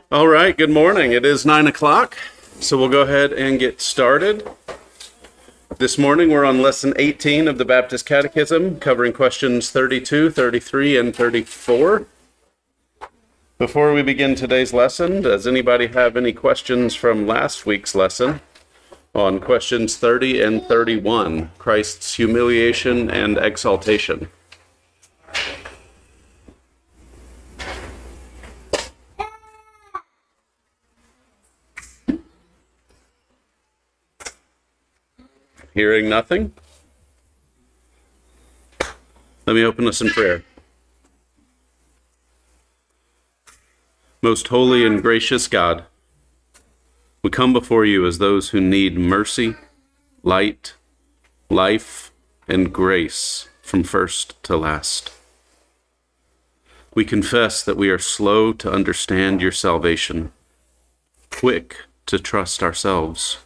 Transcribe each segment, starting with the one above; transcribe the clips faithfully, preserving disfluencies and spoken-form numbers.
All right, good morning. It is nine o'clock, so we'll go ahead and get started. This morning we're on lesson eighteen of the Baptist Catechism, covering questions thirty-two, thirty-three, and thirty-four. Before we begin today's lesson, does anybody have any questions from last week's lesson on questions thirty and thirty-one, Christ's humiliation and exaltation? Hearing nothing, let me open us in prayer. Most holy and gracious God, we come before you as those who need mercy, light, life, and grace from first to last. We confess that we are slow to understand your salvation, quick to trust ourselves,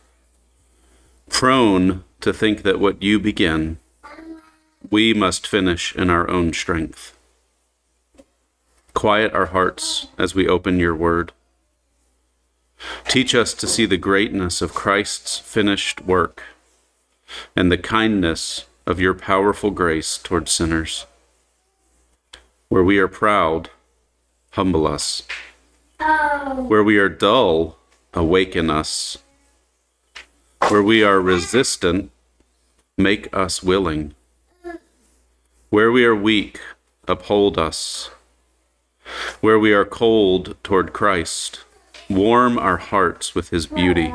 prone to think that what you begin, we must finish in our own strength. Quiet our hearts as we open your word. Teach us to see the greatness of Christ's finished work and the kindness of your powerful grace toward sinners. Where we are proud, humble us. Where we are dull, awaken us. Where we are resistant, make us willing. Where we are weak, uphold us. Where we are cold toward Christ, warm our hearts with his beauty.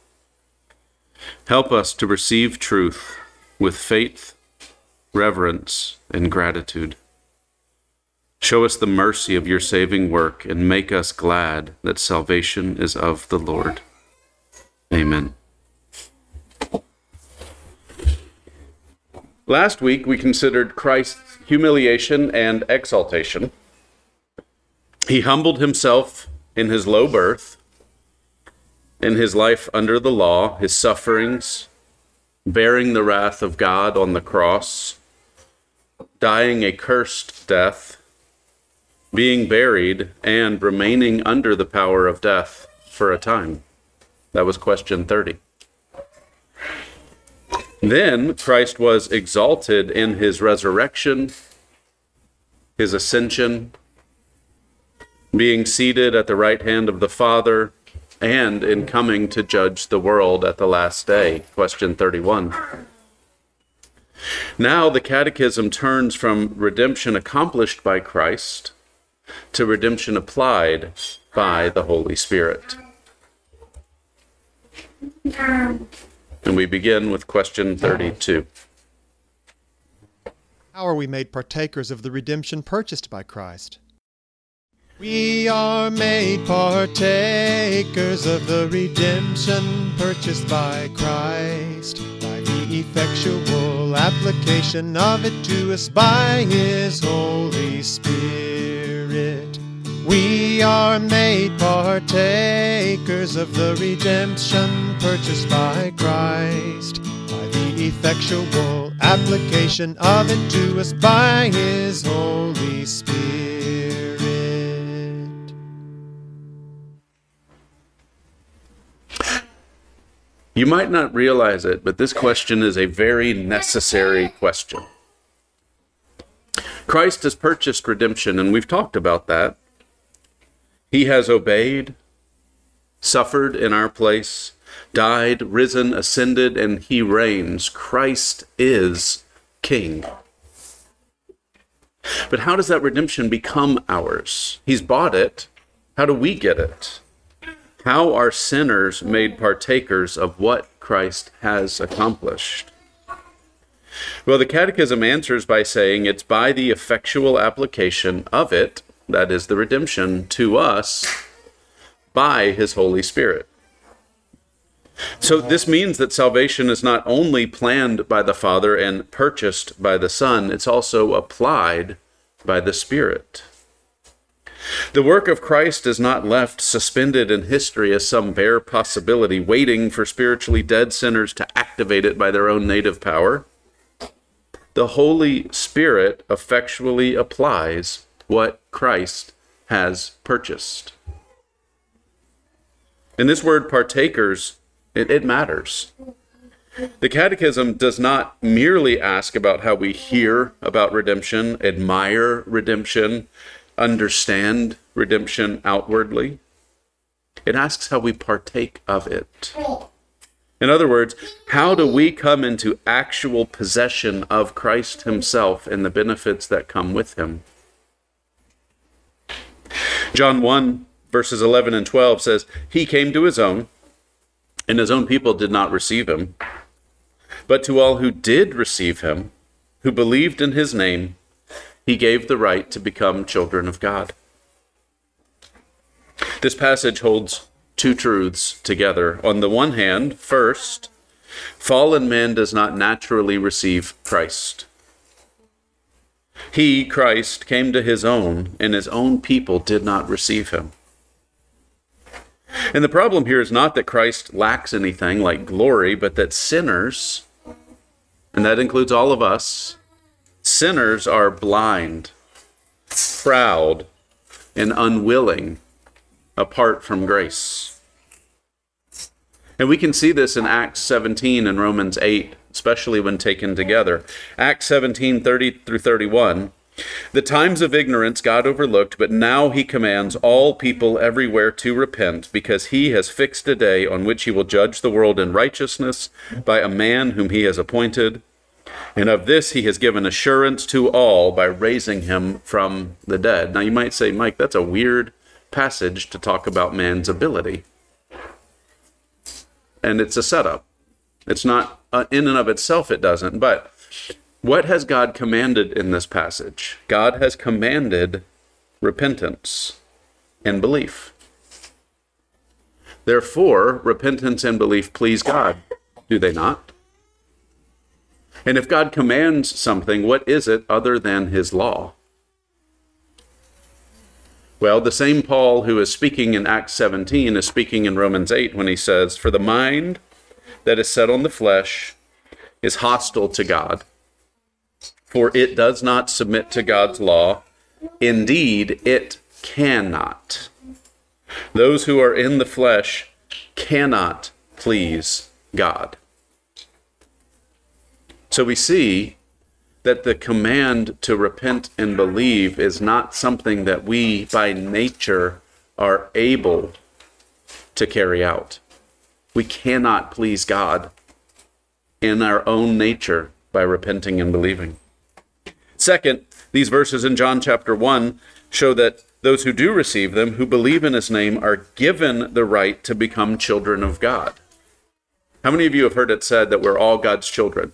Help us to receive truth with faith, reverence, and gratitude. Show us the mercy of your saving work and make us glad that salvation is of the Lord. Amen. Last week, we considered Christ's humiliation and exaltation. He humbled himself in his low birth, in his life under the law, his sufferings, bearing the wrath of God on the cross, dying a cursed death, being buried, and remaining under the power of death for a time. That was question thirty. Then Christ was exalted in his resurrection, his ascension, being seated at the right hand of the Father, and in coming to judge the world at the last day. Question thirty-one. Now the Catechism turns from redemption accomplished by Christ to redemption applied by the Holy Spirit. And we begin with question thirty-two. How are we made partakers of the redemption purchased by Christ? We are made partakers of the redemption purchased by Christ, by the effectual application of it to us by his Holy Spirit. We are made partakers of the redemption purchased by Christ, by the effectual application of it to us by his Holy Spirit. You might not realize it, but this question is a very necessary question. Christ has purchased redemption, and we've talked about that. He has obeyed, suffered in our place, died, risen, ascended, and he reigns. Christ is King. But how does that redemption become ours? He's bought it. How do we get it? How are sinners made partakers of what Christ has accomplished? Well, the Catechism answers by saying it's by the effectual application of it, that is the redemption, to us by his Holy Spirit. So this means that salvation is not only planned by the Father and purchased by the Son, it's also applied by the Spirit. The work of Christ is not left suspended in history as some bare possibility, waiting for spiritually dead sinners to activate it by their own native power. The Holy Spirit effectually applies what Christ has purchased. And this word partakers, it, it matters. The Catechism does not merely ask about how we hear about redemption, admire redemption, understand redemption outwardly. It asks how we partake of it. In other words, how do we come into actual possession of Christ himself and the benefits that come with him? John one, verses eleven and twelve says, "He came to his own, and his own people did not receive him. But to all who did receive him, who believed in his name, he gave the right to become children of God." This passage holds two truths together. On the one hand, first, fallen man does not naturally receive Christ. He, Christ, came to his own, and his own people did not receive him. And the problem here is not that Christ lacks anything like glory, but that sinners, and that includes all of us, sinners are blind, proud, and unwilling apart from grace. And we can see this in Acts seventeen and Romans eight, especially when taken together. Acts seventeen, thirty through thirty-one. "The times of ignorance God overlooked, but now he commands all people everywhere to repent, because he has fixed a day on which he will judge the world in righteousness by a man whom he has appointed. And of this he has given assurance to all by raising him from the dead." Now you might say, Mike, that's a weird passage to talk about man's ability. And it's a setup. It's not, uh, in and of itself it doesn't, but what has God commanded in this passage? God has commanded repentance and belief. Therefore, repentance and belief please God, do they not? And if God commands something, what is it other than his law? Well, the same Paul who is speaking in Acts seventeen is speaking in Romans eight when he says, "For the mind that is set on the flesh is hostile to God, for it does not submit to God's law. Indeed, it cannot. Those who are in the flesh cannot please God." So we see that the command to repent and believe is not something that we by nature are able to carry out. We cannot please God in our own nature by repenting and believing. Second, these verses in John chapter one show that those who do receive them, who believe in his name, are given the right to become children of God. How many of you have heard it said that we're all God's children?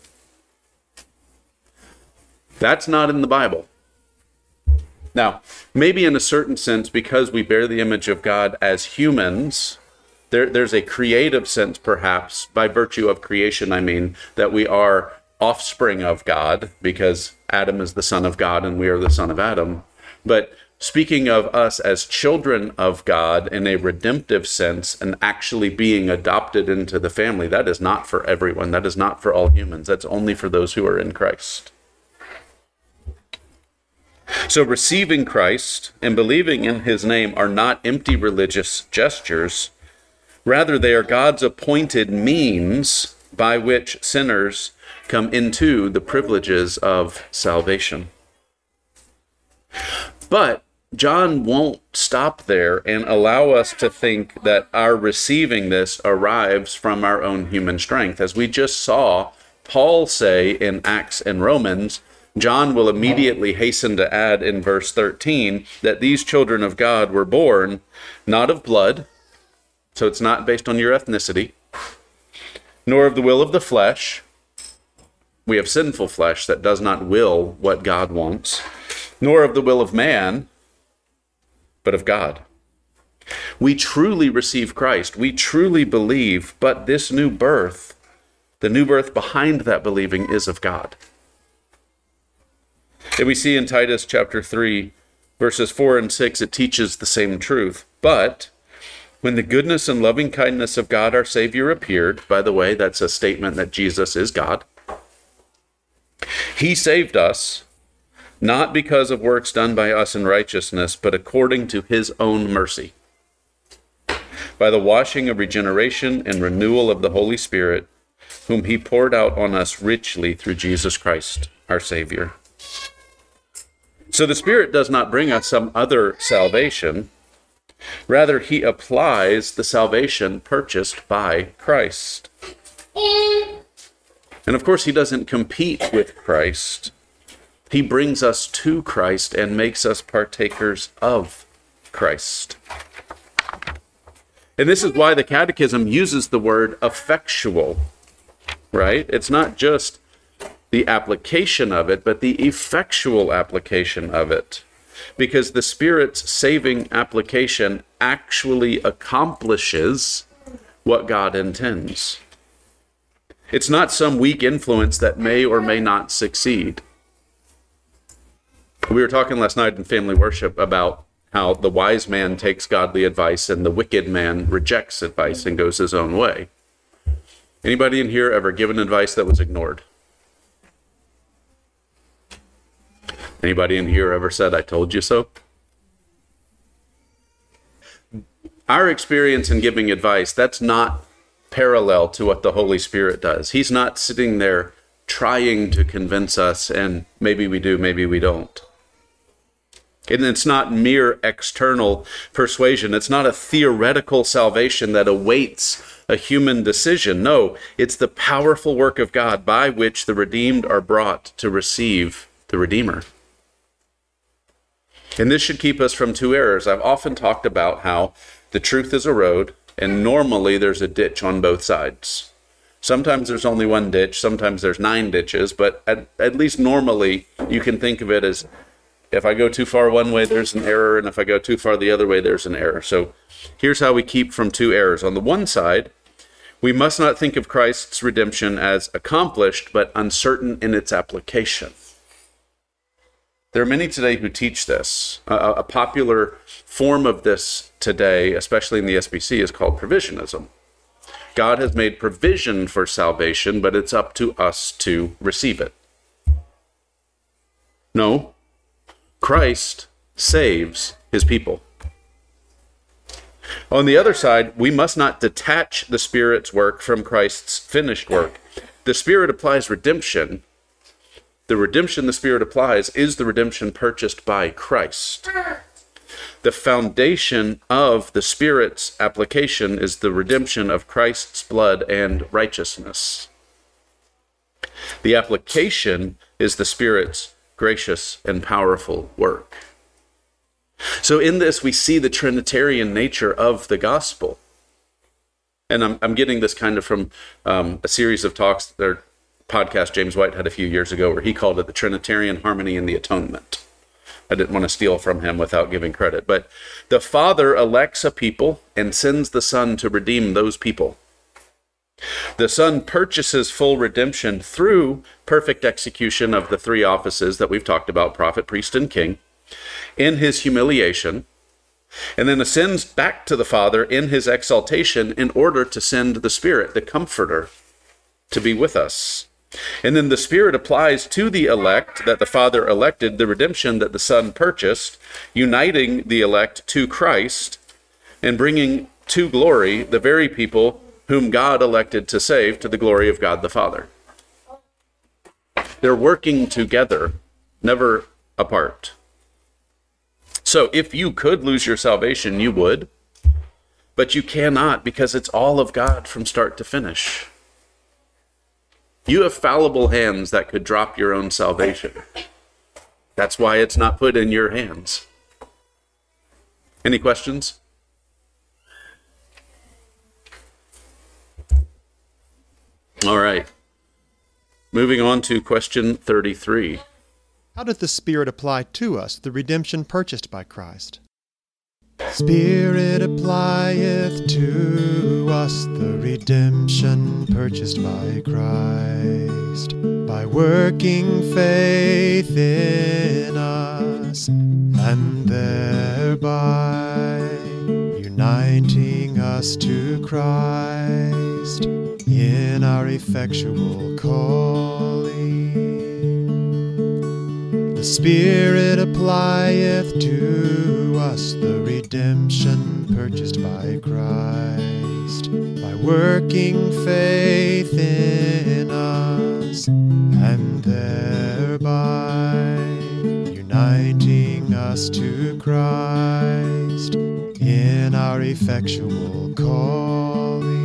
That's not in the Bible. Now, maybe in a certain sense, because we bear the image of God as humans, there, there's a creative sense, perhaps, by virtue of creation, I mean, that we are offspring of God, because Adam is the son of God and we are the son of Adam. But speaking of us as children of God in a redemptive sense and actually being adopted into the family, that is not for everyone. That is not for all humans. That's only for those who are in Christ. So receiving Christ and believing in his name are not empty religious gestures. Rather, they are God's appointed means by which sinners come into the privileges of salvation. But John won't stop there and allow us to think that our receiving this arrives from our own human strength. As we just saw Paul say in Acts and Romans, John will immediately hasten to add in verse thirteen that these children of God were born not of blood, so it's not based on your ethnicity, nor of the will of the flesh. We have sinful flesh that does not will what God wants, nor of the will of man, but of God. We truly receive Christ. We truly believe, but this new birth, the new birth behind that believing, is of God. And we see in Titus chapter three, verses four and six, it teaches the same truth. But when the goodness and loving kindness of God our Savior appeared, by the way, that's a statement that Jesus is God, he saved us, not because of works done by us in righteousness, but according to his own mercy. by the washing of regeneration and renewal of the Holy Spirit, whom he poured out on us richly through Jesus Christ, our Savior. So the Spirit does not bring us some other salvation. Rather, he applies the salvation purchased by Christ. And of course, he doesn't compete with Christ. He brings us to Christ and makes us partakers of Christ. And this is why the Catechism uses the word effectual, right? It's not just the application of it, but the effectual application of it. Because the Spirit's saving application actually accomplishes what God intends. It's not some weak influence that may or may not succeed. We were talking last night in family worship about how the wise man takes godly advice and the wicked man rejects advice and goes his own way. Anybody in here ever given advice that was ignored? Anybody in here ever said, "I told you so"? Our experience in giving advice, that's not parallel to what the Holy Spirit does. He's not sitting there trying to convince us, and maybe we do, maybe we don't. And it's not mere external persuasion. It's not a theoretical salvation that awaits a human decision. No, it's the powerful work of God by which the redeemed are brought to receive the Redeemer. And this should keep us from two errors. I've often talked about how the truth is a road, and normally there's a ditch on both sides. Sometimes there's only one ditch, sometimes there's nine ditches, but at, at least normally you can think of it as if I go too far one way, there's an error, and if I go too far the other way, there's an error. So here's how we keep from two errors. On the one side, we must not think of Christ's redemption as accomplished, but uncertain in its application. There are many today who teach this. A, a popular form of this today, especially in the S B C, is called provisionism. God has made provision for salvation, but it's up to us to receive it. No, Christ saves his people. On the other side, we must not detach the Spirit's work from Christ's finished work. The Spirit applies redemption. The redemption the Spirit applies is the redemption purchased by Christ. The foundation of the Spirit's application is the redemption of Christ's blood and righteousness. The application is the Spirit's gracious and powerful work. So in this, we see the Trinitarian nature of the gospel. And I'm, I'm getting this kind of from um, a series of talks, or podcast James White had a few years ago, where he called it the Trinitarian harmony in the atonement. I didn't want to steal from him without giving credit. But the Father elects a people and sends the Son to redeem those people. The Son purchases full redemption through perfect execution of the three offices that we've talked about, prophet, priest, and king, in his humiliation, and then ascends back to the Father in his exaltation in order to send the Spirit, the Comforter, to be with us. And then the Spirit applies to the elect that the Father elected the redemption that the Son purchased, uniting the elect to Christ and bringing to glory the very people whom God elected to save to the glory of God the Father. They're working together, never apart. So if you could lose your salvation, you would, but you cannot, because it's all of God from start to finish. You have fallible hands that could drop your own salvation. That's why it's not put in your hands. Any questions? All right. Moving on to question thirty-three. How did the Spirit apply to us the redemption purchased by Christ? Spirit applieth to us the redemption purchased by Christ, by working faith in us, and thereby uniting us to Christ in our effectual calling. The Spirit applieth to us the redemption purchased by Christ, by working faith in us, and thereby uniting us to Christ in our effectual calling.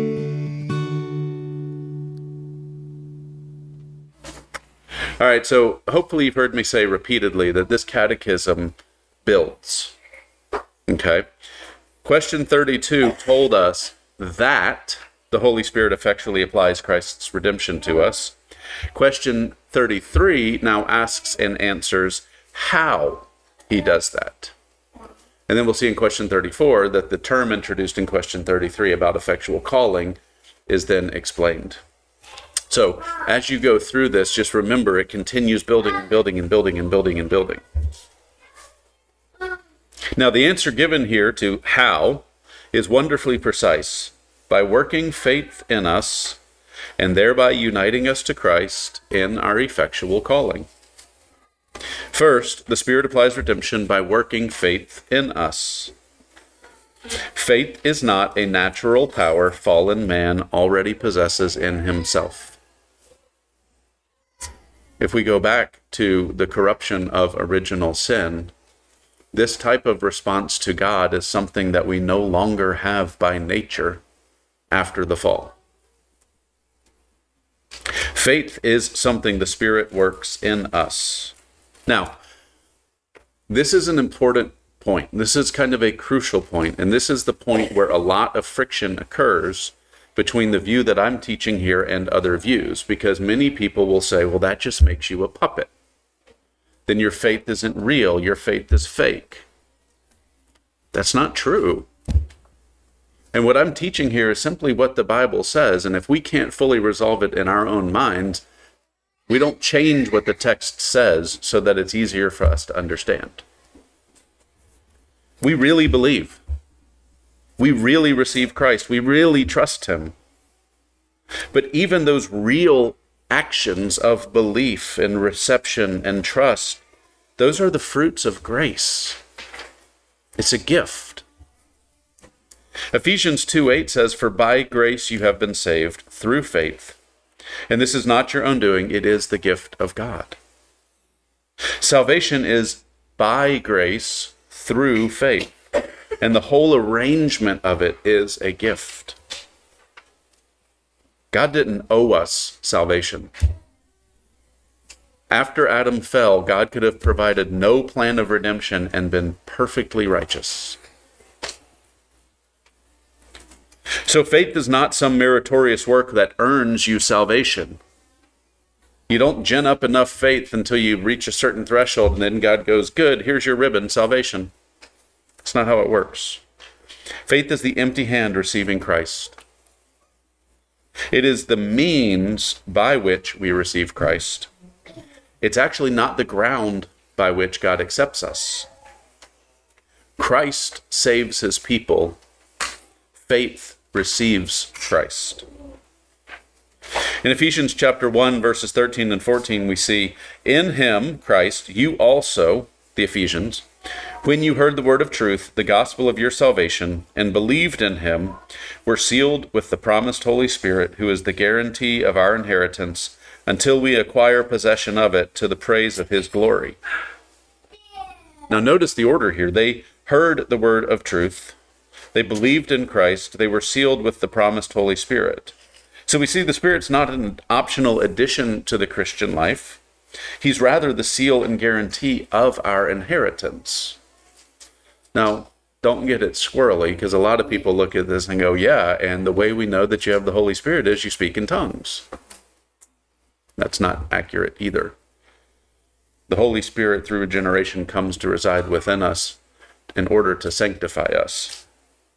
All right, so hopefully you've heard me say repeatedly that this catechism builds. Okay? Question thirty-two told us that the Holy Spirit effectually applies Christ's redemption to us. Question thirty-three now asks and answers how he does that. And then we'll see in question thirty-four that the term introduced in question thirty-three about effectual calling is then explained. So as you go through this, just remember it continues building and building and building and building and building. Now the answer given here to how is wonderfully precise. By working faith in us and thereby uniting us to Christ in our effectual calling. First, the Spirit applies redemption by working faith in us. Faith is not a natural power fallen man already possesses in himself. If we go back to the corruption of original sin, this type of response to God is something that we no longer have by nature after the fall. Faith is something the Spirit works in us. Now, this is an important point. This is kind of a crucial point, and this is the point where a lot of friction occurs between the view that I'm teaching here and other views, because many people will say, well, that just makes you a puppet. Then your faith isn't real, your faith is fake. That's not true. And what I'm teaching here is simply what the Bible says, and if we can't fully resolve it in our own minds, we don't change what the text says so that it's easier for us to understand. We really believe. We really receive Christ. We really trust him. But even those real actions of belief and reception and trust, those are the fruits of grace. It's a gift. Ephesians two eight says, "For by grace you have been saved through faith. And this is not your own doing, it is the gift of God." Salvation is by grace through faith. And the whole arrangement of it is a gift. God didn't owe us salvation. After Adam fell, God could have provided no plan of redemption and been perfectly righteous. So faith is not some meritorious work that earns you salvation. You don't gin up enough faith until you reach a certain threshold and then God goes, good, here's your ribbon, salvation. That's not how it works. Faith is the empty hand receiving Christ. It is the means by which we receive Christ. It's actually not the ground by which God accepts us. Christ saves his people. Faith receives Christ. In Ephesians chapter one, verses thirteen and fourteen, we see, "In him, Christ, you also," the Ephesians, "when you heard the word of truth, the gospel of your salvation, and believed in him, were sealed with the promised Holy Spirit, who is the guarantee of our inheritance, until we acquire possession of it to the praise of his glory." Now notice the order here. They heard the word of truth. They believed in Christ. They were sealed with the promised Holy Spirit. So we see the Spirit's not an optional addition to the Christian life. He's rather the seal and guarantee of our inheritance. Now, don't get it squirrely, because a lot of people look at this and go, yeah, and the way we know that you have the Holy Spirit is you speak in tongues. That's not accurate either. The Holy Spirit, through regeneration, comes to reside within us in order to sanctify us.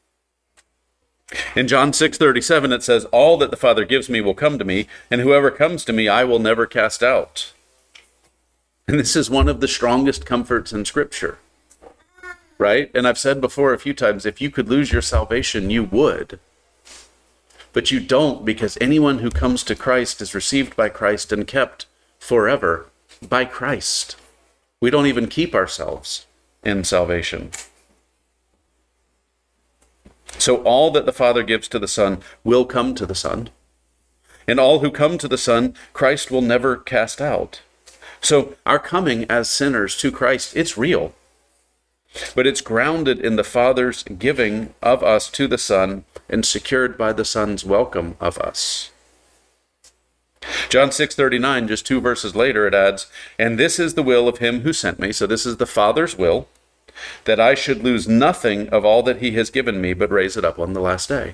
In John six thirty-seven, it says, "All that the Father gives me will come to me, and whoever comes to me I will never cast out." And this is one of the strongest comforts in Scripture, right? And I've said before a few times, if you could lose your salvation, you would. But you don't, because anyone who comes to Christ is received by Christ and kept forever by Christ. We don't even keep ourselves in salvation. So all that the Father gives to the Son will come to the Son. And all who come to the Son, Christ will never cast out. So our coming as sinners to Christ, it's real. But it's grounded in the Father's giving of us to the Son and secured by the Son's welcome of us. John six thirty-nine, just two verses later, it adds, "And this is the will of him who sent me," so this is the Father's will, "that I should lose nothing of all that he has given me, but raise it up on the last day."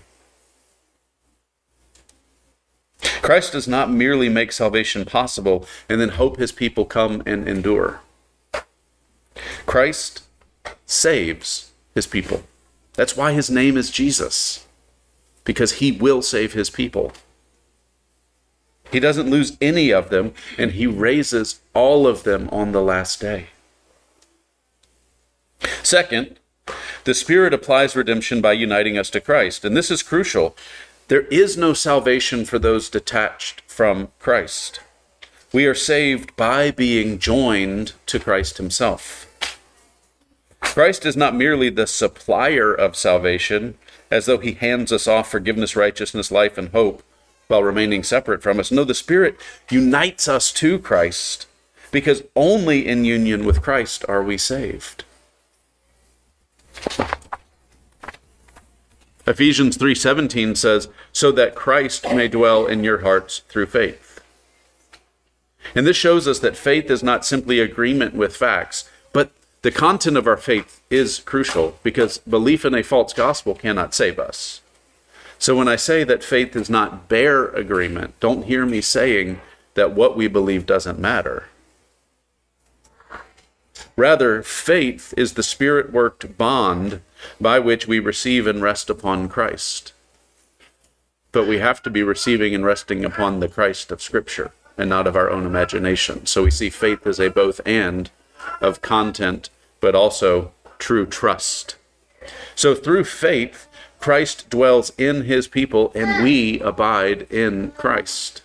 Christ does not merely make salvation possible and then hope his people come and endure. Christ saves his people. That's why his name is Jesus, because he will save his people. He doesn't lose any of them, and he raises all of them on the last day. Second, the Spirit applies redemption by uniting us to Christ, and this is crucial. There is no salvation for those detached from Christ. We are saved by being joined to Christ himself. Christ is not merely the supplier of salvation, as though he hands us off forgiveness, righteousness, life, and hope while remaining separate from us. No, the Spirit unites us to Christ, because only in union with Christ are we saved. Ephesians three seventeen says, "So that Christ may dwell in your hearts through faith." And this shows us that faith is not simply agreement with facts, but the content of our faith is crucial, because belief in a false gospel cannot save us. So when I say that faith is not bare agreement, don't hear me saying that what we believe doesn't matter. Rather, faith is the Spirit-worked bond by which we receive and rest upon Christ. But we have to be receiving and resting upon the Christ of Scripture and not of our own imagination. So we see faith as a both and of content, but also true trust. So through faith, Christ dwells in his people, and we abide in Christ.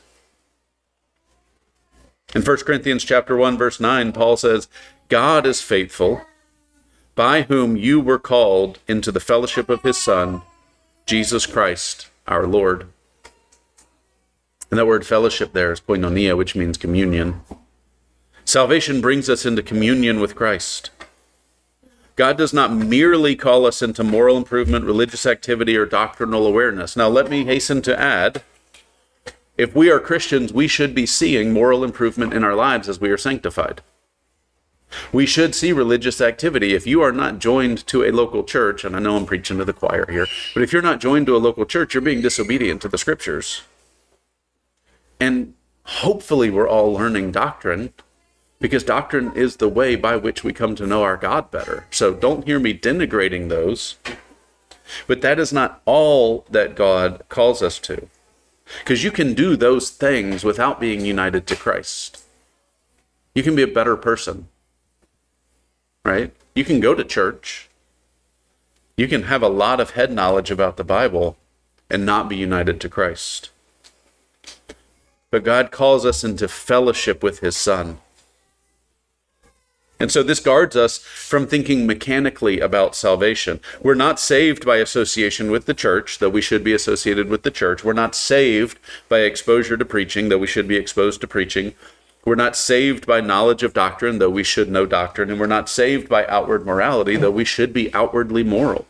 In First Corinthians chapter one, verse nine, Paul says, "God is faithful, by whom you were called into the fellowship of his Son, Jesus Christ, our Lord." And that word fellowship there is koinonia, which means communion. Salvation brings us into communion with Christ. God does not merely call us into moral improvement, religious activity, or doctrinal awareness. Now, let me hasten to add, if we are Christians, we should be seeing moral improvement in our lives as we are sanctified. We should see religious activity. If you are not joined to a local church, and I know I'm preaching to the choir here, but if you're not joined to a local church, you're being disobedient to the Scriptures. And hopefully we're all learning doctrine, because doctrine is the way by which we come to know our God better. So don't hear me denigrating those. But that is not all that God calls us to, because you can do those things without being united to Christ. You can be a better person, right? You can go to church. You can have a lot of head knowledge about the Bible and not be united to Christ. But God calls us into fellowship with his Son. And so this guards us from thinking mechanically about salvation. We're not saved by association with the church, though we should be associated with the church. We're not saved by exposure to preaching, though we should be exposed to preaching. We're not saved by knowledge of doctrine, though we should know doctrine. And we're not saved by outward morality, though we should be outwardly moral.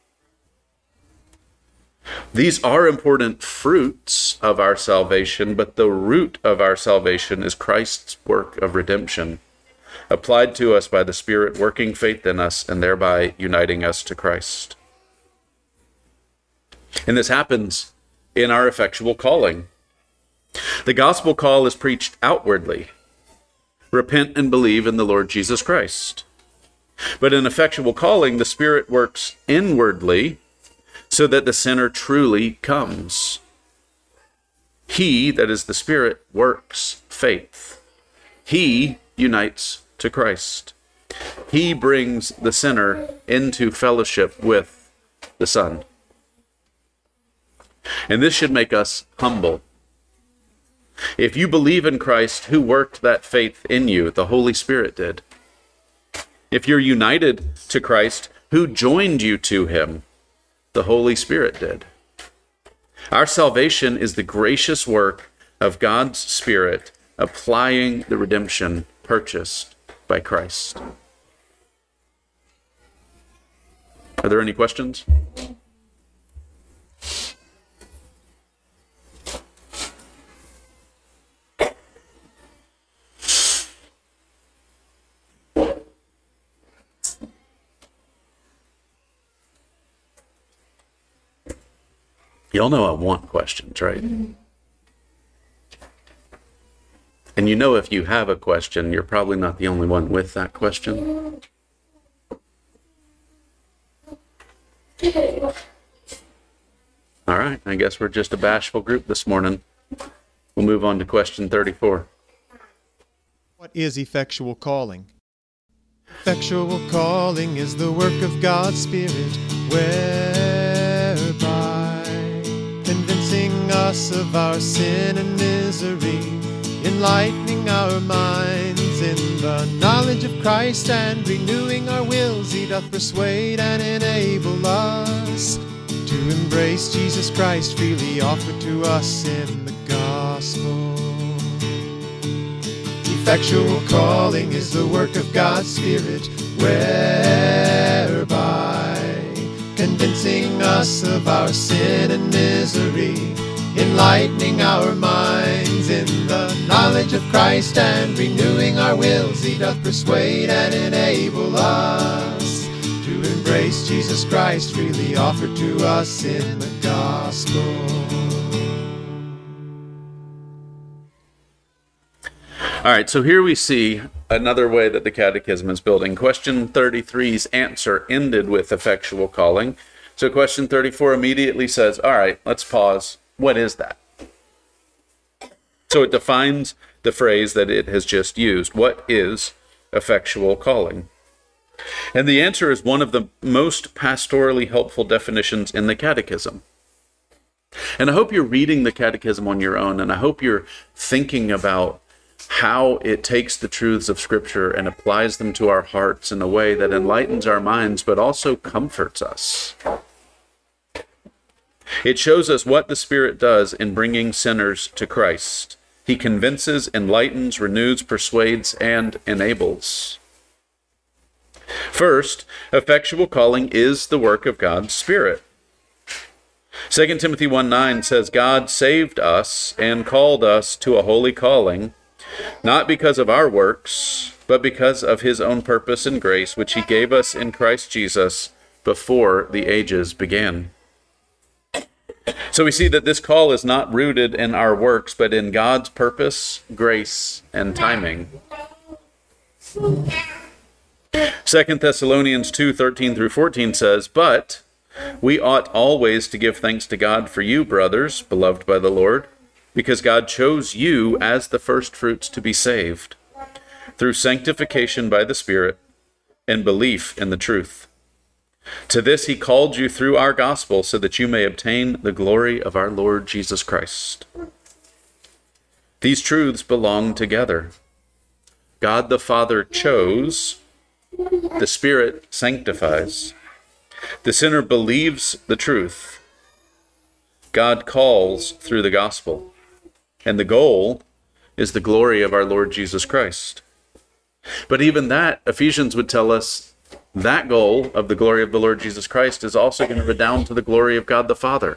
These are important fruits of our salvation, but the root of our salvation is Christ's work of redemption, applied to us by the Spirit working faith in us and thereby uniting us to Christ. And this happens in our effectual calling. The gospel call is preached outwardly. Repent and believe in the Lord Jesus Christ. But in effectual calling, the Spirit works inwardly so that the sinner truly comes. He, that is the Spirit, works faith. He unites to Christ. He brings the sinner into fellowship with the Son. And this should make us humble. If you believe in Christ, who worked that faith in you? The Holy Spirit did. If you're united to Christ, who joined you to him? the Holy Spirit did. Our salvation is the gracious work of God's Spirit applying the redemption purchased by Christ. Are there any questions? Y'all know I want questions, right? And you know if you have a question, you're probably not the only one with that question. All right, I guess we're just a bashful group this morning. We'll move on to question thirty-four. What is effectual calling? Effectual calling is the work of God's Spirit, whereby convincing us of our sin and misery, enlightening our minds in the knowledge of Christ, and renewing our wills, He doth persuade and enable us to embrace Jesus Christ freely offered to us in the gospel. Effectual calling is the work of God's Spirit, whereby convincing us of our sin and misery, enlightening our minds in the knowledge of Christ, and renewing our wills, He doth persuade and enable us to embrace Jesus Christ freely offered to us in the gospel. All right, so here we see another way that the Catechism is building. Question thirty-three's answer ended with effectual calling. So question thirty-four immediately says, all right, let's pause. What is that? So it defines the phrase that it has just used. What is effectual calling? And the answer is one of the most pastorally helpful definitions in the Catechism. And I hope you're reading the Catechism on your own, and I hope you're thinking about how it takes the truths of Scripture and applies them to our hearts in a way that enlightens our minds, but also comforts us. It shows us what the Spirit does in bringing sinners to Christ. He convinces, enlightens, renews, persuades, and enables. First, effectual calling is the work of God's Spirit. Second Timothy one nine says, God saved us and called us to a holy calling, not because of our works, but because of His own purpose and grace, which He gave us in Christ Jesus before the ages began. So we see that this call is not rooted in our works, but in God's purpose, grace, and timing. Second Thessalonians two thirteen through fourteen says, But we ought always to give thanks to God for you, brothers, beloved by the Lord, because God chose you as the firstfruits to be saved, through sanctification by the Spirit and belief in the truth. To this He called you through our gospel, so that you may obtain the glory of our Lord Jesus Christ. These truths belong together. God the Father chose, the Spirit sanctifies. The sinner believes the truth. God calls through the gospel. And the goal is the glory of our Lord Jesus Christ. But even that, Ephesians would tell us, that goal of the glory of the Lord Jesus Christ is also going to redound to the glory of God the Father.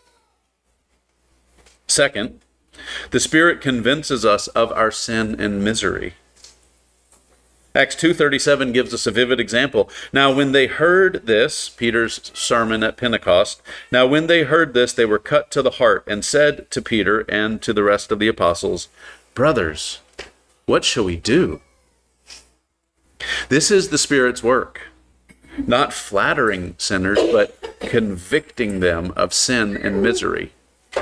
Second, the Spirit convinces us of our sin and misery. Acts two thirty-seven gives us a vivid example. Now when they heard this, Peter's sermon at Pentecost, now when they heard this, they were cut to the heart and said to Peter and to the rest of the apostles, Brothers, what shall we do? This is the Spirit's work, not flattering sinners, but convicting them of sin and misery.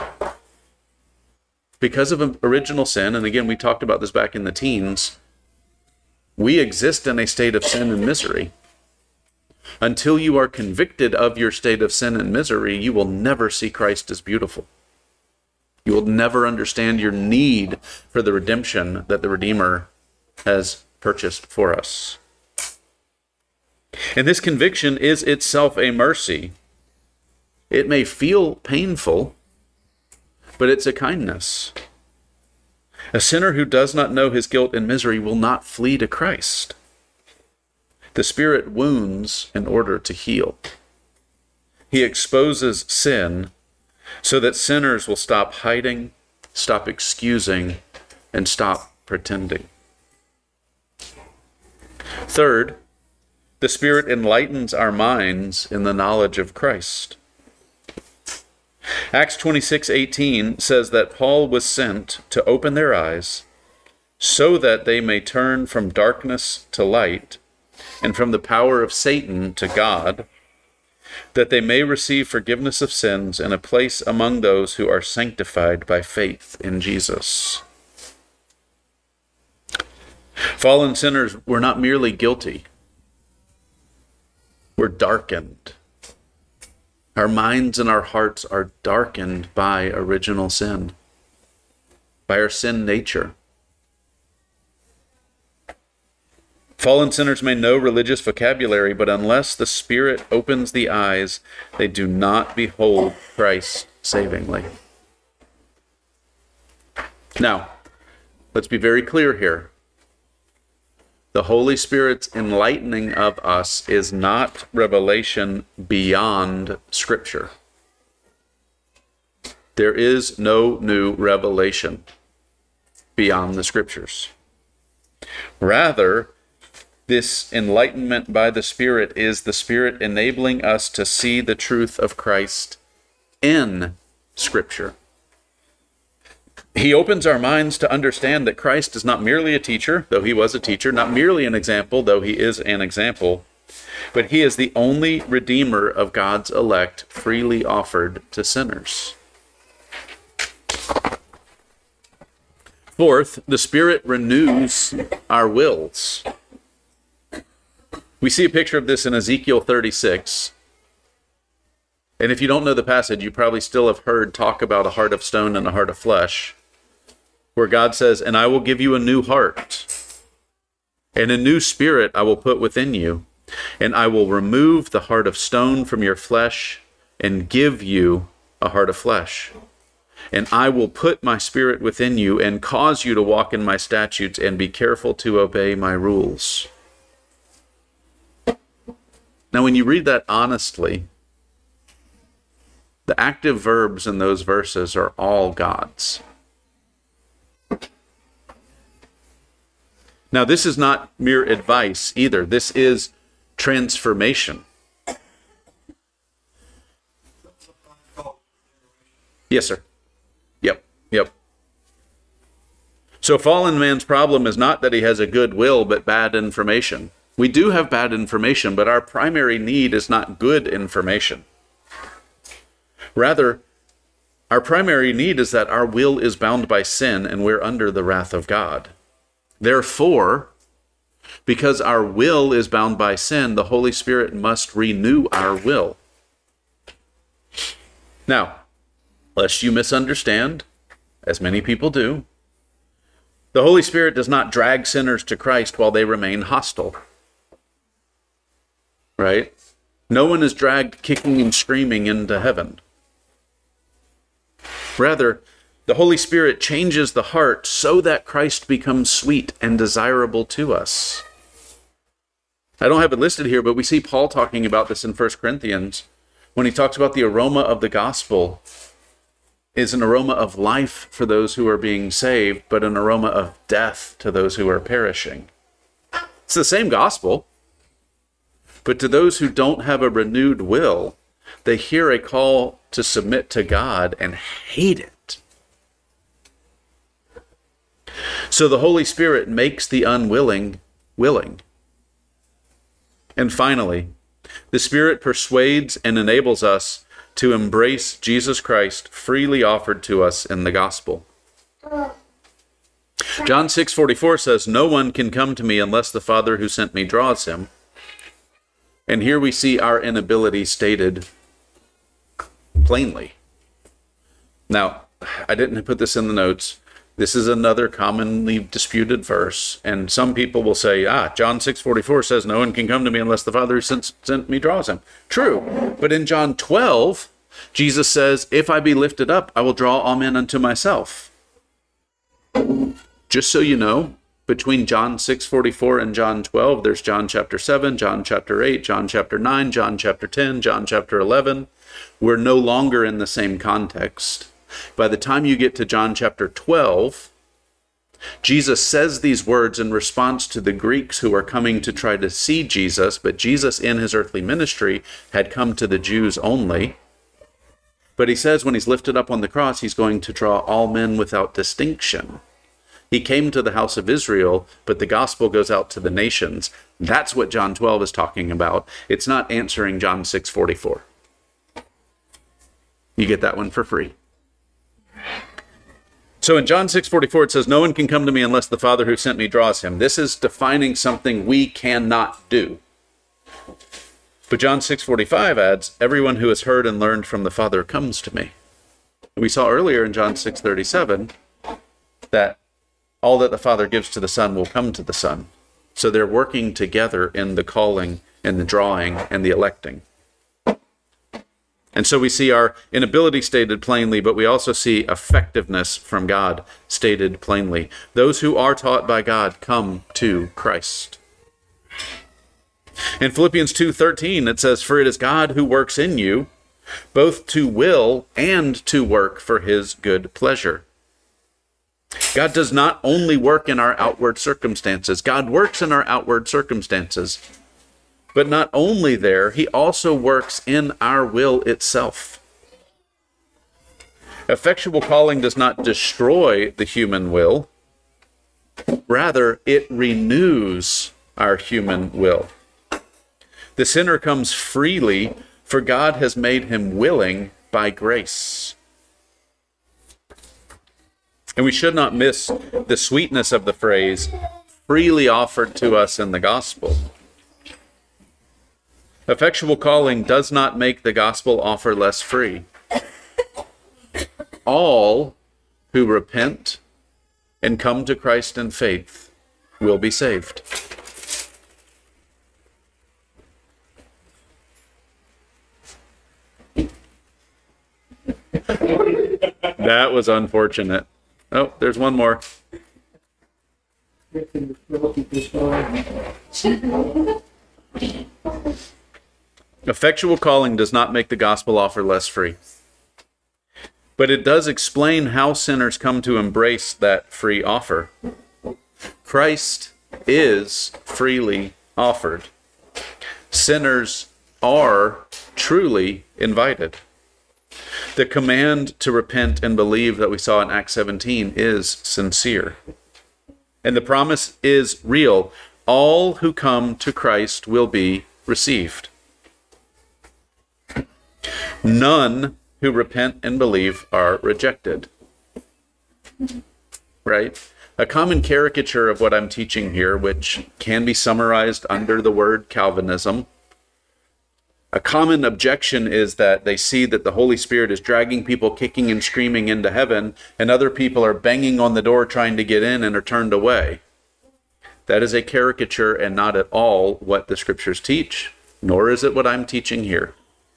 Because of original sin, and again, we talked about this back in the teens, we exist in a state of sin and misery. Until you are convicted of your state of sin and misery, you will never see Christ as beautiful. You will never understand your need for the redemption that the Redeemer has purchased for us. And this conviction is itself a mercy. It may feel painful, but it's a kindness. A sinner who does not know his guilt and misery will not flee to Christ. The Spirit wounds in order to heal. He exposes sin so that sinners will stop hiding, stop excusing, and stop pretending. Third, the Spirit enlightens our minds in the knowledge of Christ. Acts twenty-six eighteen says that Paul was sent to open their eyes so that they may turn from darkness to light and from the power of Satan to God, that they may receive forgiveness of sins and a place among those who are sanctified by faith in Jesus. Fallen sinners were not merely guilty. We're darkened. Our minds and our hearts are darkened by original sin, by our sin nature. Fallen sinners may know religious vocabulary, but unless the Spirit opens the eyes, they do not behold Christ savingly. Now, let's be very clear here. The Holy Spirit's enlightening of us is not revelation beyond Scripture. There is no new revelation beyond the Scriptures. Rather, this enlightenment by the Spirit is the Spirit enabling us to see the truth of Christ in Scripture. He opens our minds to understand that Christ is not merely a teacher, though he was a teacher, not merely an example, though he is an example, but he is the only Redeemer of God's elect, freely offered to sinners. Fourth, the Spirit renews our wills. We see a picture of this in Ezekiel thirty-six. And if you don't know the passage, you probably still have heard talk about a heart of stone and a heart of flesh, where God says, "And I will give you a new heart, and a new spirit I will put within you, and I will remove the heart of stone from your flesh and give you a heart of flesh. And I will put my spirit within you and cause you to walk in my statutes and be careful to obey my rules." Now, when you read that honestly, the active verbs in those verses are all God's. Now, this is not mere advice either. This is transformation. Yes, sir. Yep, yep. So fallen man's problem is not that he has a good will, but bad information. We do have bad information, but our primary need is not good information. Rather, our primary need is that our will is bound by sin and we're under the wrath of God. Therefore, because our will is bound by sin, the Holy Spirit must renew our will. Now, lest you misunderstand, as many people do, the Holy Spirit does not drag sinners to Christ while they remain hostile. Right? No one is dragged kicking and screaming into heaven. Rather, the Holy Spirit changes the heart so that Christ becomes sweet and desirable to us. I don't have it listed here, but we see Paul talking about this in First Corinthians when he talks about the aroma of the gospel is an aroma of life for those who are being saved, but an aroma of death to those who are perishing. It's the same gospel. But to those who don't have a renewed will, they hear a call to submit to God and hate it. So the Holy Spirit makes the unwilling willing. And finally, the Spirit persuades and enables us to embrace Jesus Christ freely offered to us in the gospel. John six forty-four says, "No one can come to me unless the Father who sent me draws him." And here we see our inability stated plainly. Now, I didn't put this in the notes. This is another commonly disputed verse. And some people will say, ah, John six forty-four says, "No one can come to me unless the Father who sent, sent me draws him." True. But in John twelve, Jesus says, if I be lifted up, I will draw all men unto myself. Just so you know, between John six forty-four and John twelve, there's John chapter seven, John chapter eight, John chapter nine, John chapter ten, John chapter eleven. We're no longer in the same context. By the time you get to John chapter twelve, Jesus says these words in response to the Greeks who are coming to try to see Jesus, but Jesus in his earthly ministry had come to the Jews only. But he says when he's lifted up on the cross, he's going to draw all men without distinction. He came to the house of Israel, but the gospel goes out to the nations. That's what John twelve is talking about. It's not answering John six forty-four. You get that one for free. So in John six forty-four, it says, no one can come to me unless the Father who sent me draws him. This is defining something we cannot do. But John six forty-five adds, everyone who has heard and learned from the Father comes to me. We saw earlier in John six thirty-seven that all that the Father gives to the Son will come to the Son. So they're working together in the calling and the drawing and the electing. And so we see our inability stated plainly, but we also see effectiveness from God stated plainly. Those who are taught by God come to Christ. In Philippians two thirteen, it says, for it is God who works in you, both to will and to work for his good pleasure. God does not only work in our outward circumstances. God works in our outward circumstances. But not only there, he also works in our will itself. Effectual calling does not destroy the human will. Rather, it renews our human will. The sinner comes freely, for God has made him willing by grace. And we should not miss the sweetness of the phrase, freely offered to us in the gospel. Effectual calling does not make the gospel offer less free. All who repent and come to Christ in faith will be saved. That was unfortunate. Oh, there's one more. Effectual calling does not make the gospel offer less free. But it does explain how sinners come to embrace that free offer. Christ is freely offered. Sinners are truly invited. The command to repent and believe that we saw in Acts seventeen is sincere. And the promise is real. All who come to Christ will be received. None who repent and believe are rejected. Right? A common caricature of what I'm teaching here, which can be summarized under the word Calvinism, a common objection is that they see that the Holy Spirit is dragging people kicking and screaming into heaven, and other people are banging on the door trying to get in and are turned away. That is a caricature and not at all what the scriptures teach, nor is it what I'm teaching here.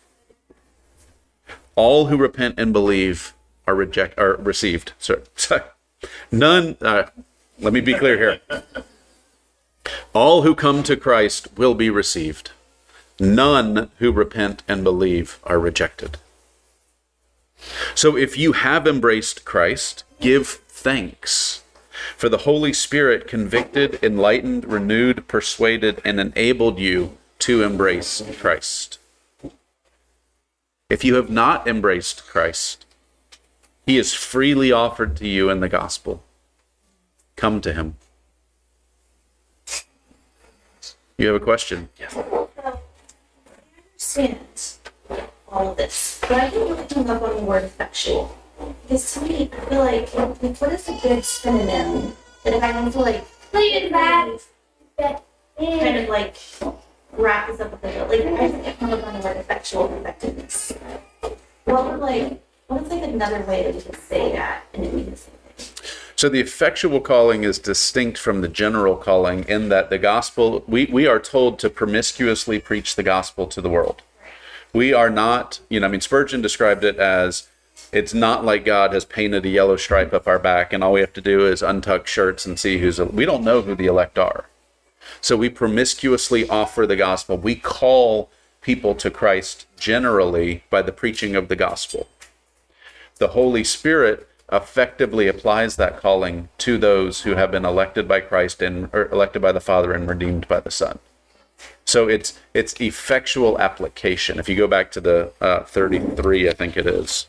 All who repent and believe are reject are received. So, so none. Uh, let me be clear here. All who come to Christ will be received. None who repent and believe are rejected. So if you have embraced Christ, give thanks. For the Holy Spirit convicted, enlightened, renewed, persuaded, and enabled you to embrace Christ. If you have not embraced Christ, he is freely offered to you in the gospel. Come to him. You have a question? Yes. Understand all of this, but I didn't really come up on the word effectual. Because to me, I feel like, like what is a good synonym that if I want to like play it back, that kind of like wrap this up with the like I just can't come up on the word effectual and effectiveness. What would like what is like another way that we could say that and it means the same thing? So the effectual calling is distinct from the general calling in that the gospel, we, we are told to promiscuously preach the gospel to the world. We are not, you know, I mean, Spurgeon described it as, it's not like God has painted a yellow stripe up our back and all we have to do is untuck shirts and see who's, we don't know who the elect are. So we promiscuously offer the gospel. We call people to Christ generally by the preaching of the gospel. The Holy Spirit effectively applies that calling to those who have been elected by Christ and or elected by the Father and redeemed by the Son. So it's it's effectual application. If you go back to the uh, thirty-three, I think it is.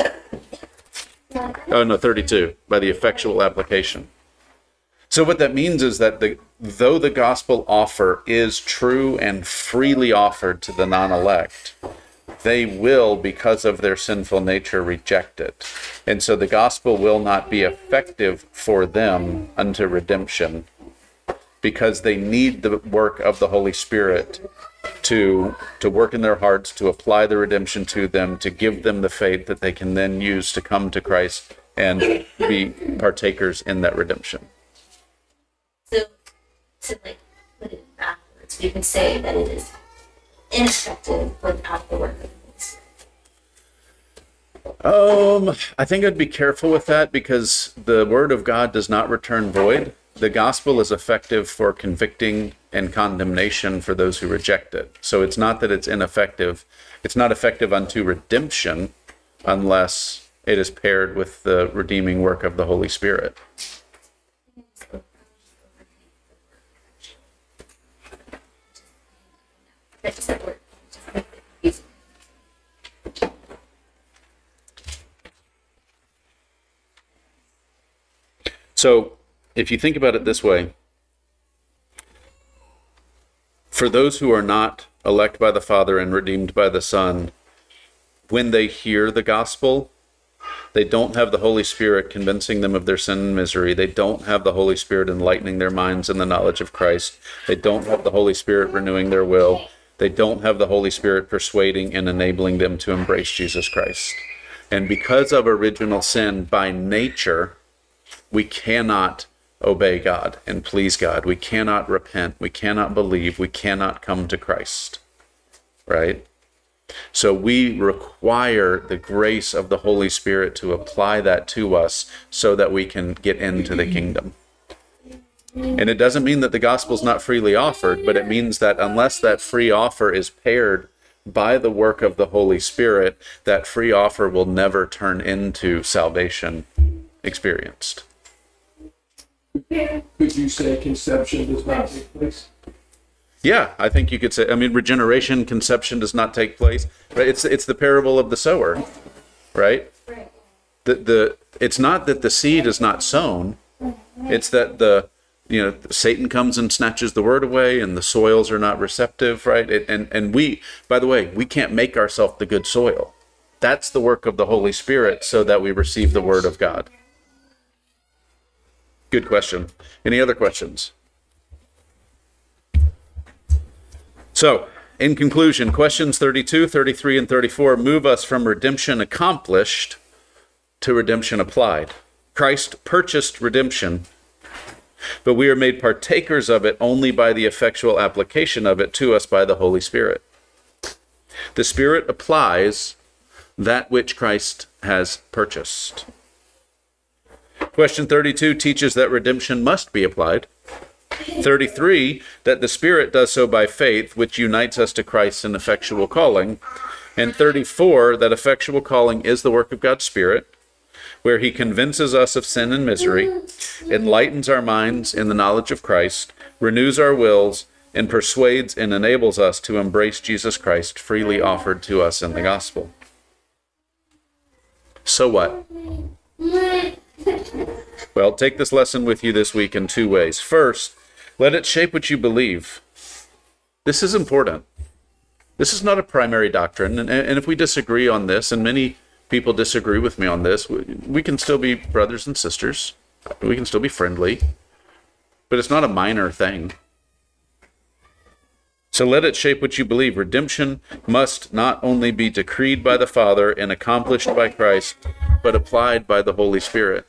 Oh no, thirty-two. By the effectual application. So what that means is that the though the gospel offer is true and freely offered to the non-elect, they will, because of their sinful nature, reject it. And so the gospel will not be effective for them unto redemption, because they need the work of the Holy Spirit to, to work in their hearts, to apply the redemption to them, to give them the faith that they can then use to come to Christ and be partakers in that redemption. So, to like put it backwards, we can say that it is ineffective without the work of the Holy Spirit. Um, I think I'd be careful with that, because the word of God does not return void. The gospel is effective for convicting and condemnation for those who reject it. So it's not that it's ineffective. It's not effective unto redemption unless it is paired with the redeeming work of the Holy Spirit. That's that word. So if you think about it this way, for those who are not elect by the Father and redeemed by the Son, when they hear the gospel, they don't have the Holy Spirit convincing them of their sin and misery. They don't have the Holy Spirit enlightening their minds in the knowledge of Christ. They don't have the Holy Spirit renewing their will. They don't have the Holy Spirit persuading and enabling them to embrace Jesus Christ. And because of original sin, by nature, we cannot obey God and please God. We cannot repent. We cannot believe. We cannot come to Christ. Right? So we require the grace of the Holy Spirit to apply that to us so that we can get into the kingdom. And it doesn't mean that the gospel is not freely offered, but it means that unless that free offer is paired by the work of the Holy Spirit, that free offer will never turn into salvation experienced. Could you say conception does not take place? Yeah, I think you could say, I mean, regeneration, conception does not take place. Right? It's it's the parable of the sower, right? Right. The the it's not that the seed is not sown. It's that the you know Satan comes and snatches the word away, and the soils are not receptive, right? It, and and we, by the way, we can't make ourselves the good soil. That's the work of the Holy Spirit, so that we receive the word of God. Good question. Any other questions? So, in conclusion, questions thirty-two, thirty-three, and thirty-four move us from redemption accomplished to redemption applied. Christ purchased redemption, but we are made partakers of it only by the effectual application of it to us by the Holy Spirit. The Spirit applies that which Christ has purchased. Question thirty-two teaches that redemption must be applied. thirty-three, that the Spirit does so by faith, which unites us to Christ's effectual calling. And thirty-four, that effectual calling is the work of God's Spirit, where he convinces us of sin and misery, enlightens our minds in the knowledge of Christ, renews our wills, and persuades and enables us to embrace Jesus Christ freely offered to us in the gospel. So what? Well, take this lesson with you this week in two ways. First, let it shape what you believe. This is important. This is not a primary doctrine, and, and if we disagree on this, and many people disagree with me on this, we, we can still be brothers and sisters. We can still be friendly, but it's not a minor thing. So let it shape what you believe. Redemption must not only be decreed by the Father and accomplished by Christ, but applied by the Holy Spirit.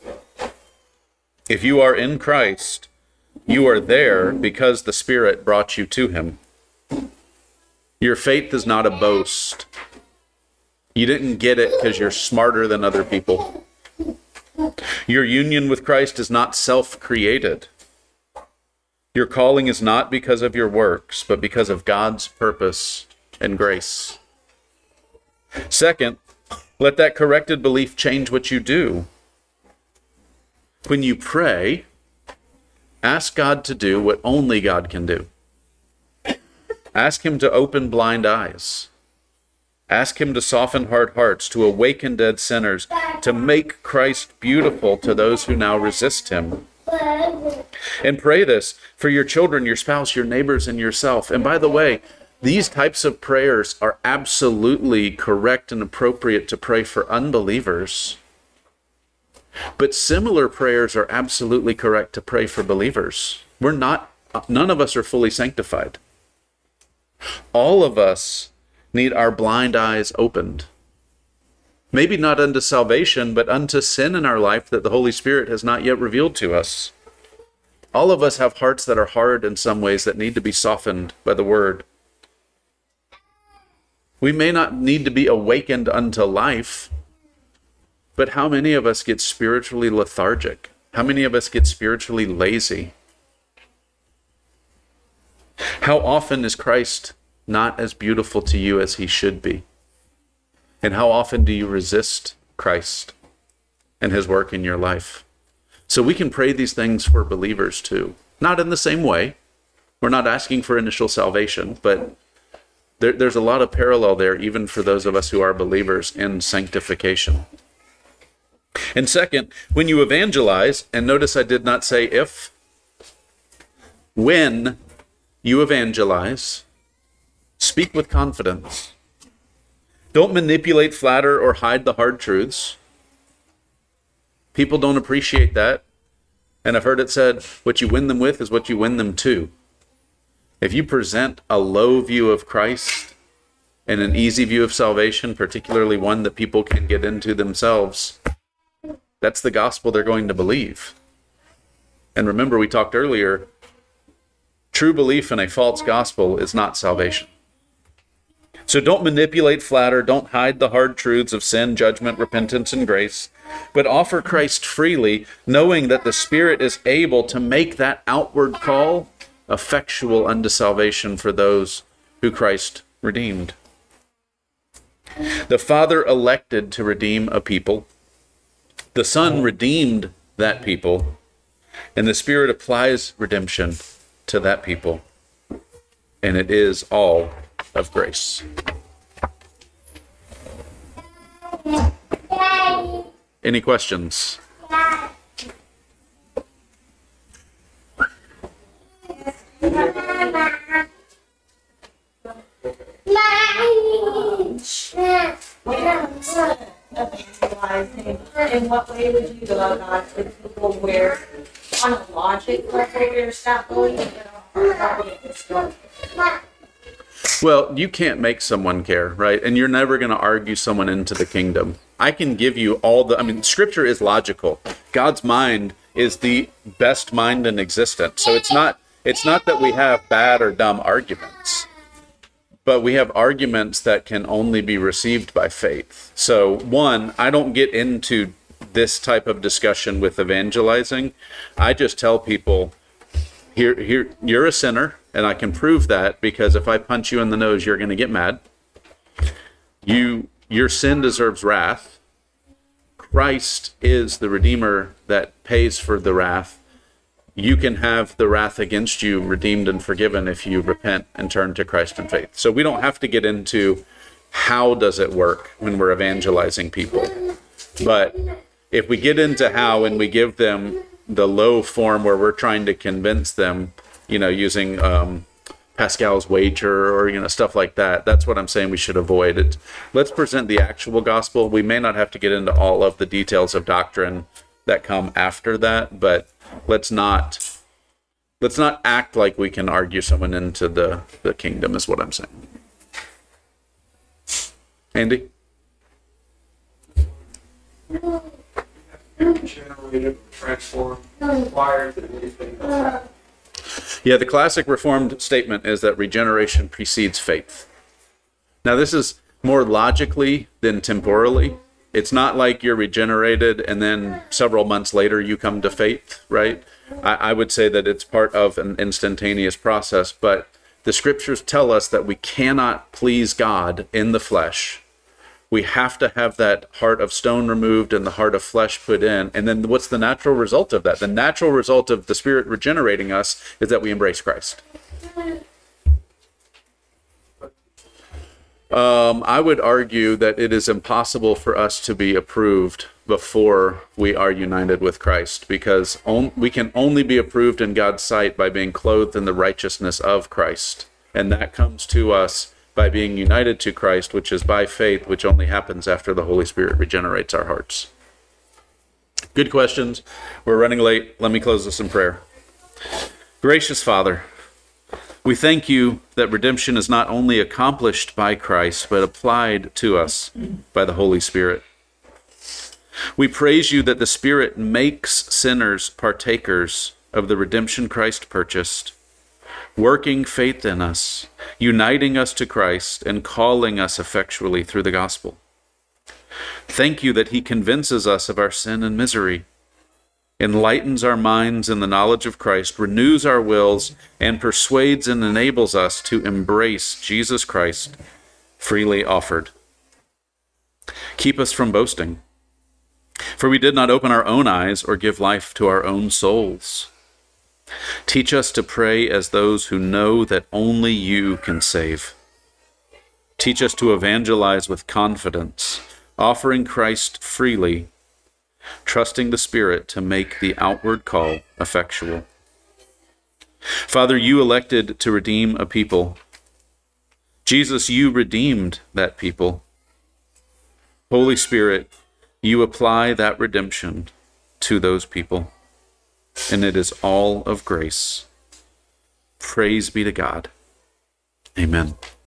If you are in Christ, you are there because the Spirit brought you to him. Your faith is not a boast. You didn't get it because you're smarter than other people. Your union with Christ is not self-created. Your calling is not because of your works, but because of God's purpose and grace. Second, let that corrected belief change what you do. When you pray, ask God to do what only God can do. Ask him to open blind eyes. Ask him to soften hard hearts, to awaken dead sinners, to make Christ beautiful to those who now resist him. And pray this for your children, your spouse, your neighbors, and yourself. And by the way, these types of prayers are absolutely correct and appropriate to pray for unbelievers. But similar prayers are absolutely correct to pray for believers. We're not, none of us are fully sanctified. All of us need our blind eyes opened. Maybe not unto salvation, but unto sin in our life that the Holy Spirit has not yet revealed to us. All of us have hearts that are hard in some ways that need to be softened by the word. We may not need to be awakened unto life, but how many of us get spiritually lethargic? How many of us get spiritually lazy? How often is Christ not as beautiful to you as he should be? And how often do you resist Christ and his work in your life? So we can pray these things for believers too. Not in the same way. We're not asking for initial salvation, but there, there's a lot of parallel there, even for those of us who are believers in sanctification. And second, when you evangelize, and notice I did not say if, when you evangelize, speak with confidence. Don't manipulate, flatter, or hide the hard truths. People don't appreciate that. And I've heard it said, what you win them with is what you win them to. If you present a low view of Christ and an easy view of salvation, particularly one that people can get into themselves, that's the gospel they're going to believe. And remember, we talked earlier, true belief in a false gospel is not salvation. So don't manipulate, flatter, don't hide the hard truths of sin, judgment, repentance, and grace, but offer Christ freely, knowing that the Spirit is able to make that outward call effectual unto salvation for those who Christ redeemed. The Father elected to redeem a people. The Son redeemed that people, and the Spirit applies redemption to that people, and it is all of grace. Any questions? In what way would you go about it with people where on a logic level you're not going to Well, you can't make someone care, right? And you're never going to argue someone into the kingdom. I can give you all the, I mean, Scripture is logical. God's mind is the best mind in existence. So it's not, it's not that we have bad or dumb arguments, but we have arguments that can only be received by faith. So one, I don't get into this type of discussion with evangelizing. I just tell people, here, here, you're a sinner, and I can prove that because if I punch you in the nose, you're going to get mad. You, your sin deserves wrath. Christ is the Redeemer that pays for the wrath. You can have the wrath against you redeemed and forgiven if you repent and turn to Christ in faith. So we don't have to get into how does it work when we're evangelizing people. But if we get into how and we give them the low form where we're trying to convince them, you know, using um, Pascal's wager or, you know, stuff like that, that's what I'm saying we should avoid it. Let's present the actual gospel. We may not have to get into all of the details of doctrine that come after that, but let's not let's not act like we can argue someone into the, the kingdom is what I'm saying. Andy? Regenerated, transformed, required that anything else. Yeah, the classic Reformed statement is that regeneration precedes faith. Now, this is more logically than temporally. It's not like you're regenerated and then several months later you come to faith, right? I, I would say that it's part of an instantaneous process, but the scriptures tell us that we cannot please God in the flesh. We have to have that heart of stone removed and the heart of flesh put in. And then what's the natural result of that? The natural result of the Spirit regenerating us is that we embrace Christ. Um, I would argue that it is impossible for us to be approved before we are united with Christ, because on, we can only be approved in God's sight by being clothed in the righteousness of Christ. And that comes to us by being united to Christ, which is by faith, which only happens after the Holy Spirit regenerates our hearts. Good questions. We're running late. Let me close this in prayer. Gracious Father, we thank you that redemption is not only accomplished by Christ, but applied to us by the Holy Spirit. We praise you that the Spirit makes sinners partakers of the redemption Christ purchased, working faith in us, uniting us to Christ, and calling us effectually through the gospel. Thank you that he convinces us of our sin and misery, enlightens our minds in the knowledge of Christ, renews our wills, and persuades and enables us to embrace Jesus Christ freely offered. Keep us from boasting, for we did not open our own eyes or give life to our own souls. Teach us to pray as those who know that only you can save. Teach us to evangelize with confidence, offering Christ freely, trusting the Spirit to make the outward call effectual. Father, you elected to redeem a people. Jesus, you redeemed that people. Holy Spirit, you apply that redemption to those people, and it is all of grace. Praise be to God. Amen.